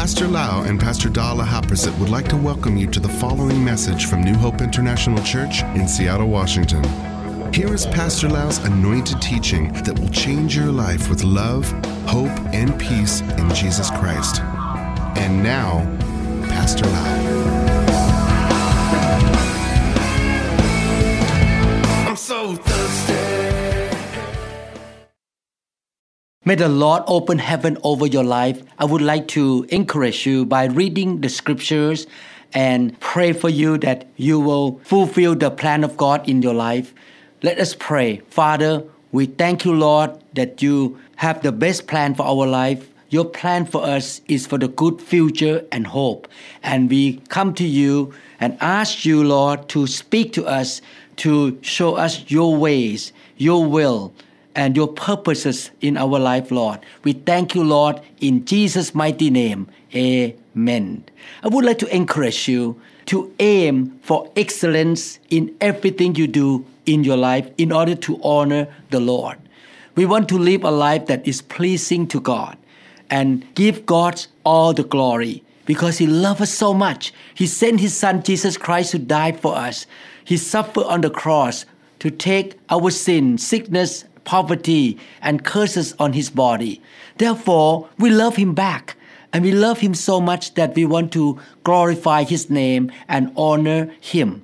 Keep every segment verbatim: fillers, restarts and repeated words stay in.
Pastor Lau and Pastor Dala Haprasit would like to welcome you to the following message from New Hope International Church in Seattle, Washington. Here is Pastor Lau's anointed teaching that will change your life with love, hope, and peace in Jesus Christ. And now, Pastor Lau. I'm so thirsty. May the Lord open heaven over your life. I would like to encourage you by reading the scriptures and pray for you that you will fulfill the plan of God in your life. Let us pray. Father, we thank you, Lord, that you have the best plan for our life. Your plan for us is for the good future and hope. And we come to you and ask you, Lord, to speak to us, to show us your ways, your will, and your purposes in our life, Lord. We thank you, Lord, in Jesus' mighty name. Amen. I would like to encourage you to aim for excellence in everything you do in your life in order to honor the Lord. We want to live a life that is pleasing to God and give God all the glory because He loves us so much. He sent His Son, Jesus Christ, to die for us. He suffered on the cross to take our sin, sickness, poverty, and curses on His body. Therefore, we love Him back. And we love Him so much that we want to glorify His name and honor Him.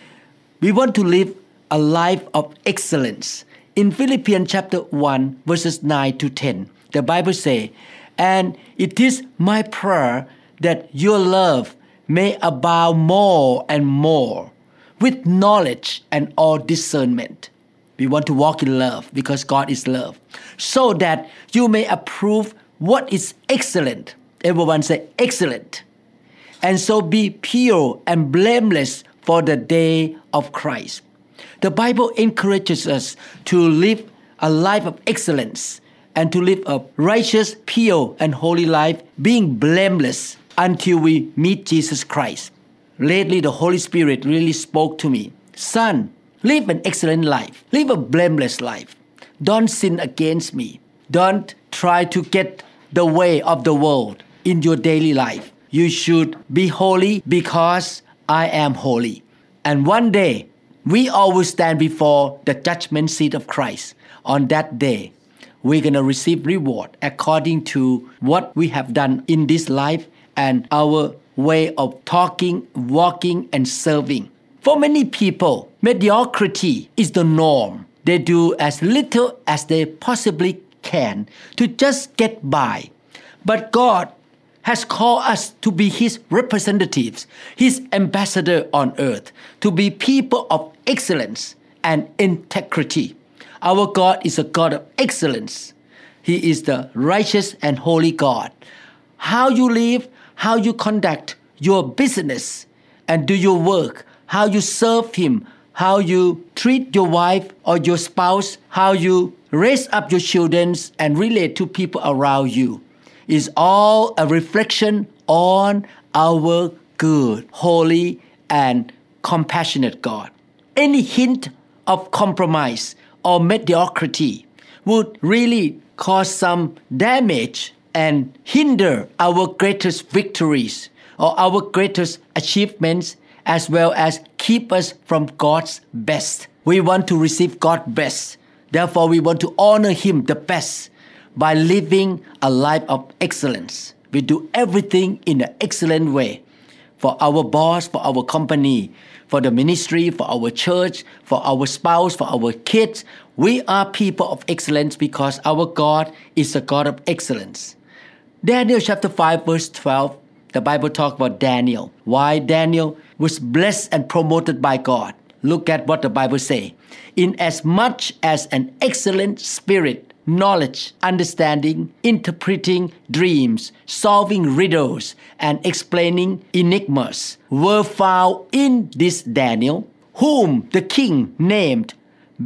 We want to live a life of excellence. In Philippians chapter one, verses nine to ten, the Bible says, "And it is my prayer that your love may abound more and more with knowledge and all discernment." We want to walk in love because God is love, so that you may approve what is excellent. Everyone say excellent. And so be pure and blameless for the day of Christ. The Bible encourages us to live a life of excellence and to live a righteous, pure, and holy life, being blameless until we meet Jesus Christ. Lately, the Holy Spirit really spoke to me. Son, live an excellent life. Live a blameless life. Don't sin against me. Don't try to get the way of the world in your daily life. You should be holy because I am holy. And one day, we all will stand before the judgment seat of Christ. On that day, we're going to receive reward according to what we have done in this life and our way of talking, walking, and serving. For many people, mediocrity is the norm. They do as little as they possibly can to just get by. But God has called us to be His representatives, His ambassador on earth, to be people of excellence and integrity. Our God is a God of excellence. He is the righteous and holy God. How you live, how you conduct your business and do your work, how you serve Him, how you treat your wife or your spouse, how you raise up your children and relate to people around you, is all a reflection on our good, holy, and compassionate God. Any hint of compromise or mediocrity would really cause some damage and hinder our greatest victories or our greatest achievements, as well as keep us from God's best. We want to receive God's best. Therefore, we want to honor Him the best by living a life of excellence. We do everything in an excellent way for our boss, for our company, for the ministry, for our church, for our spouse, for our kids. We are people of excellence because our God is a God of excellence. Daniel chapter five verse twelve, the Bible talks about Daniel. Why Daniel was blessed and promoted by God. Look at what the Bible says. Inasmuch as an excellent spirit, knowledge, understanding, interpreting dreams, solving riddles, and explaining enigmas were found in this Daniel, whom the king named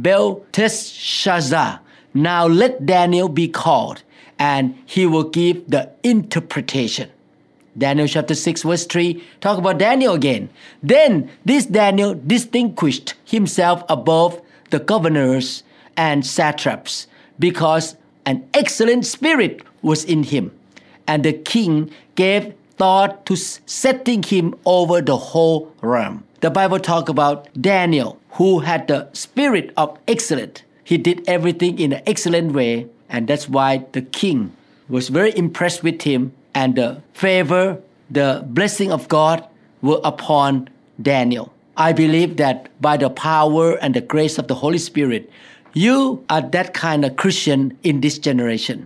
Belteshazzar. Now let Daniel be called, and he will give the interpretation. Daniel chapter six verse three talk about Daniel again. Then this Daniel distinguished himself above the governors and satraps because an excellent spirit was in him. And the king gave thought to setting him over the whole realm. The Bible talks about Daniel, who had the spirit of excellence. He did everything in an excellent way, and that's why the king was very impressed with him, and the favor, the blessing of God were upon Daniel. I believe that by the power and the grace of the Holy Spirit, you are that kind of Christian in this generation.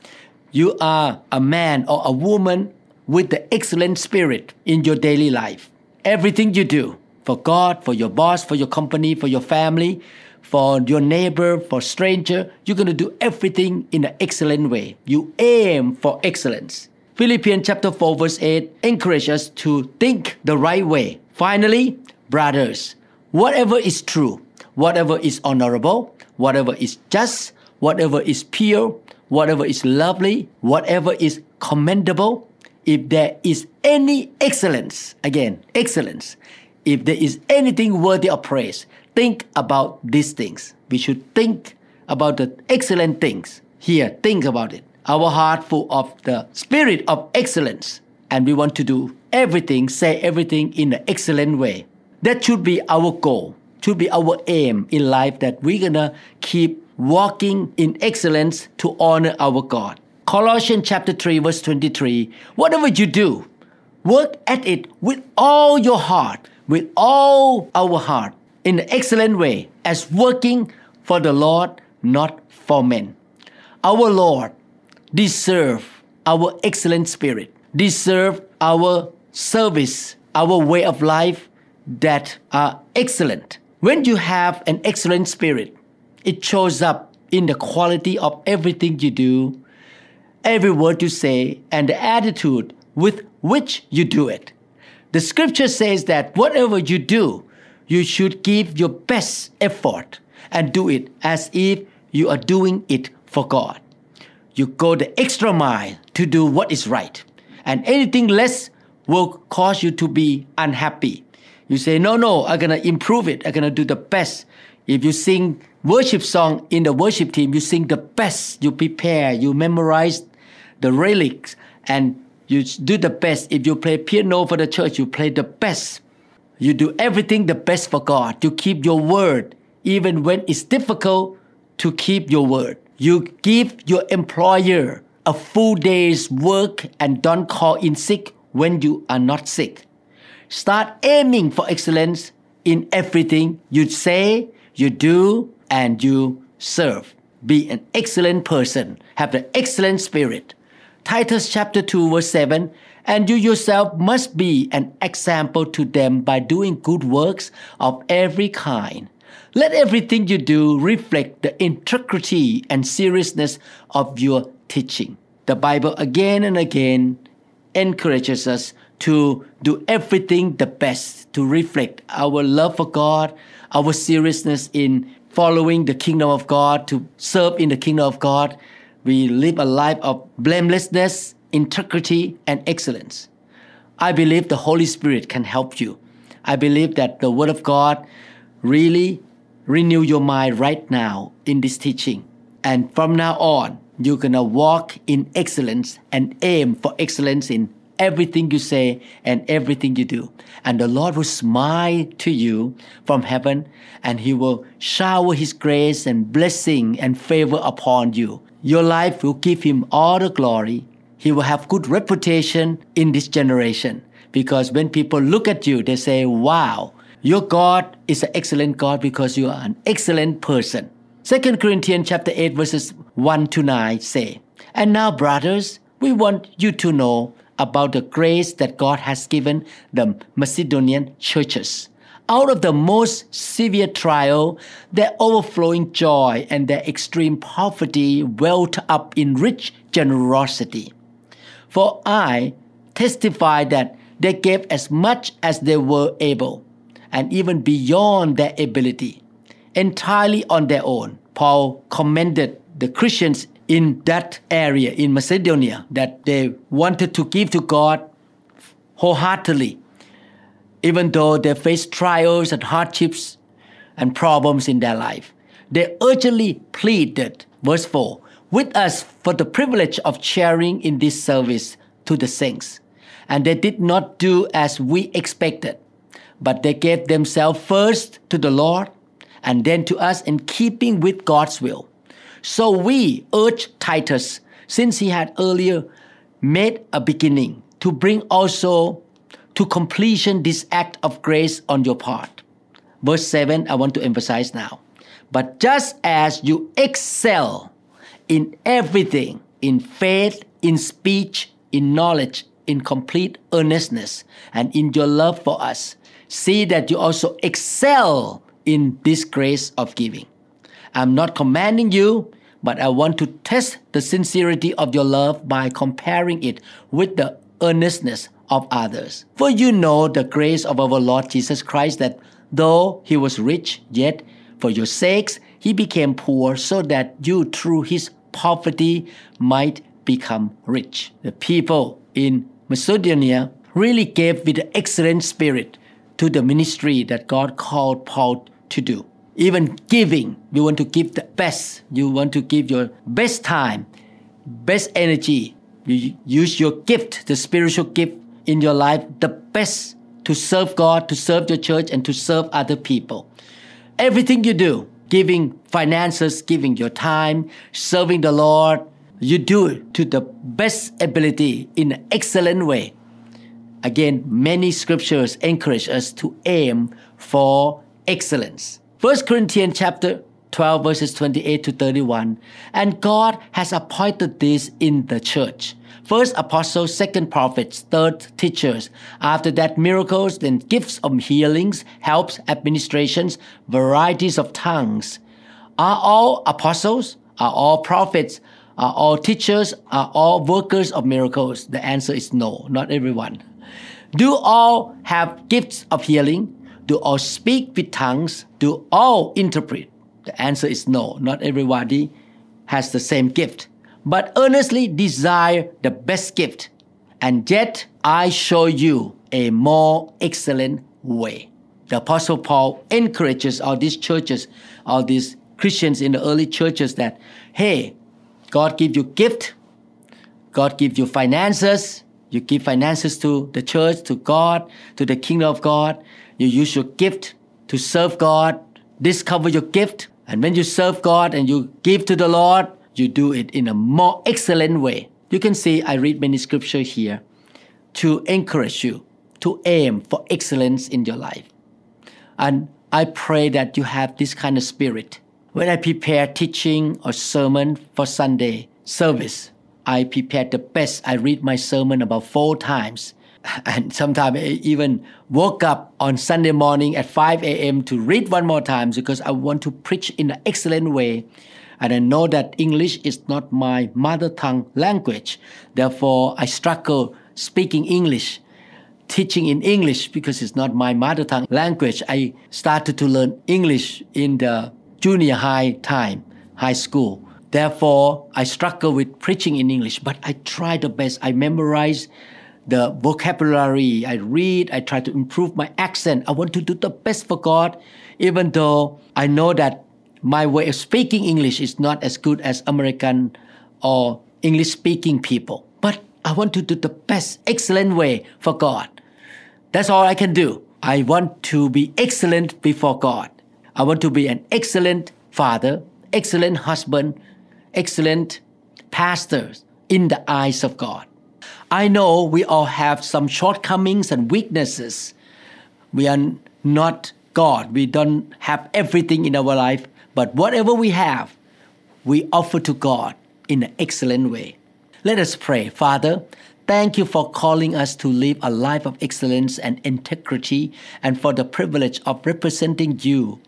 You are a man or a woman with the excellent spirit in your daily life. Everything you do for God, for your boss, for your company, for your family, for your neighbor, for stranger, you're going to do everything in an excellent way. You aim for excellence. Philippians chapter four verse eight encourages us to think the right way. Finally, brothers, whatever is true, whatever is honorable, whatever is just, whatever is pure, whatever is lovely, whatever is commendable, if there is any excellence, again, excellence, if there is anything worthy of praise, think about these things. We should think about the excellent things. Here, think about it. Our heart full of the spirit of excellence, and we want to do everything, say everything in an excellent way. That should be our goal, should be our aim in life, that we're gonna keep walking in excellence to honor our God. Colossians chapter three verse twenty-three, whatever you do, work at it with all your heart, with all our heart, in an excellent way, as working for the Lord, not for men. Our Lord deserves our excellent spirit, deserves our service, our way of life that are excellent. When you have an excellent spirit, it shows up in the quality of everything you do, every word you say, and the attitude with which you do it. The scripture says that whatever you do, you should give your best effort and do it as if you are doing it for God. You go the extra mile to do what is right, and anything less will cause you to be unhappy. You say, no, no, I'm going to improve it. I'm going to do the best. If you sing worship song in the worship team, you sing the best. You prepare, you memorize the lyrics, and you do the best. If you play piano for the church, you play the best. You do everything the best for God. You keep your word, even when it's difficult to keep your word. You give your employer a full day's work and don't call in sick when you are not sick. Start aiming for excellence in everything you say, you do, and you serve. Be an excellent person. Have the excellent spirit. Titus chapter two verse seven, and you yourself must be an example to them by doing good works of every kind. Let everything you do reflect the integrity and seriousness of your teaching. The Bible again and again encourages us to do everything the best, to reflect our love for God, our seriousness in following the kingdom of God, to serve in the kingdom of God. We live a life of blamelessness, integrity, and excellence. I believe the Holy Spirit can help you. I believe that the Word of God really renew your mind right now in this teaching. And from now on, you're going to walk in excellence and aim for excellence in everything you say and everything you do. And the Lord will smile to you from heaven, and He will shower His grace and blessing and favor upon you. Your life will give Him all the glory. He will have good reputation in this generation, because when people look at you, they say, wow, your God is an excellent God because you are an excellent person. Second Corinthians chapter eight verses one to nine say, and now, brothers, we want you to know about the grace that God has given the Macedonian churches. Out of the most severe trial, their overflowing joy and their extreme poverty welled up in rich generosity. For I testify that they gave as much as they were able, and even beyond their ability, entirely on their own. Paul commended the Christians in that area, in Macedonia, that they wanted to give to God wholeheartedly, even though they faced trials and hardships and problems in their life. They urgently pleaded, verse four, with us for the privilege of sharing in this service to the saints. and they did not do as we expected, but they gave themselves first to the Lord and then to us in keeping with God's will. So we urge Titus, since he had earlier made a beginning, to bring also to completion this act of grace on your part. Verse seven, I want to emphasize now. But just as you excel in everything, in faith, in speech, in knowledge, in complete earnestness, and in your love for us, see that you also excel in this grace of giving. I'm not commanding you, but I want to test the sincerity of your love by comparing it with the earnestness of others. For you know the grace of our Lord Jesus Christ, that though he was rich, yet for your sakes he became poor, so that you through his poverty might become rich. The people in Macedonia really gave with an excellent spirit to the ministry that God called Paul to do. Even giving, you want to give the best. You want to give your best time, best energy. You use your gift, the spiritual gift in your life, the best to serve God, to serve your church, and to serve other people. Everything you do, giving finances, giving your time, serving the Lord, you do it to the best ability in an excellent way. Again, many scriptures encourage us to aim for excellence. First Corinthians chapter twelve verses twenty-eight to thirty-one. And God has appointed this in the church. First apostles, second prophets, third teachers. After that, miracles, then gifts of healings, helps, administrations, varieties of tongues. Are all apostles? Are all prophets? Are all teachers? Are all workers of miracles? The answer is no, not everyone. Do all have gifts of healing? Do all speak with tongues? Do all interpret? The answer is no, not everybody has the same gift. But earnestly desire the best gift, and yet I show you a more excellent way. The Apostle Paul encourages all these churches, all these Christians in the early churches that, hey, God give you gift, God give you finances, you give finances to the church, to God, to the kingdom of God. You use your gift to serve God, discover your gift, and when you serve God and you give to the Lord, you do it in a more excellent way. You can see I read many scriptures here to encourage you to aim for excellence in your life. And I pray that you have this kind of spirit. When I prepare teaching or sermon for Sunday service, I prepare the best. I read my sermon about four times. And sometimes I even woke up on Sunday morning at five a.m. to read one more time because I want to preach in an excellent way. And I know that English is not my mother tongue language. Therefore, I struggle speaking English, teaching in English because it's not my mother tongue language. I started to learn English in the junior high time, high school. Therefore, I struggle with preaching in English, but I try the best. I memorize the vocabulary. I read. I try to improve my accent. I want to do the best for God, even though I know that my way of speaking English is not as good as American or English-speaking people. But I want to do the best, excellent way for God. That's all I can do. I want to be excellent before God. I want to be an excellent father, excellent husband, excellent pastor in the eyes of God. I know we all have some shortcomings and weaknesses. We are not God. We don't have everything in our life. But whatever we have, we offer to God in an excellent way. Let us pray. Father, thank you for calling us to live a life of excellence and integrity, and for the privilege of representing you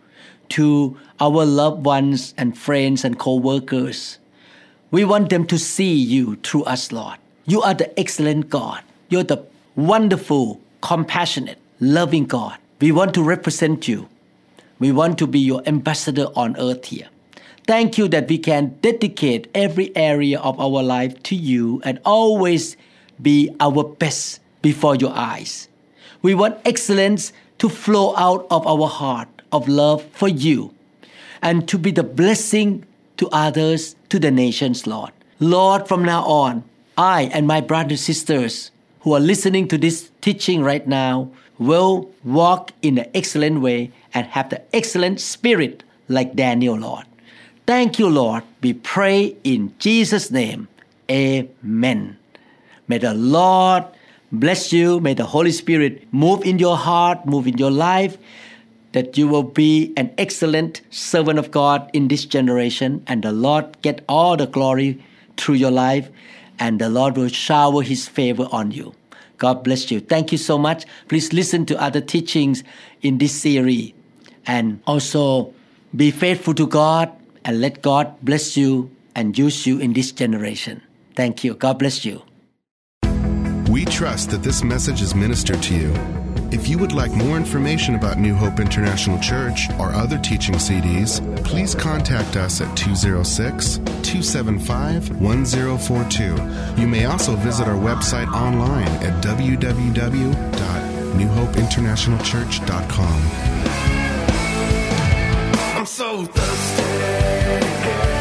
to our loved ones and friends and co-workers. We want them to see you through us, Lord. You are the excellent God. You're the wonderful, compassionate, loving God. We want to represent you. We want to be your ambassador on earth here. Thank you that we can dedicate every area of our life to you and always be our best before your eyes. We want excellence to flow out of our heart of love for you and to be the blessing to others, to the nations, Lord. Lord, from now on, I and my brothers and sisters who are listening to this teaching right now will walk in an excellent way and have the excellent spirit like Daniel, Lord. Thank you, Lord. We pray in Jesus' name. Amen. May the Lord bless you. May the Holy Spirit move in your heart, move in your life, that you will be an excellent servant of God in this generation, and the Lord get all the glory through your life, and the Lord will shower His favor on you. God bless you. Thank you so much. Please listen to other teachings in this series, and also be faithful to God and let God bless you and use you in this generation. Thank you. God bless you. We trust that this message is ministered to you. If you would like more information about New Hope International Church or other teaching C Ds, please contact us at two oh six, two seven five, one oh four two. You may also visit our website online at w w w dot new hope international church dot com. I'm so thirsty.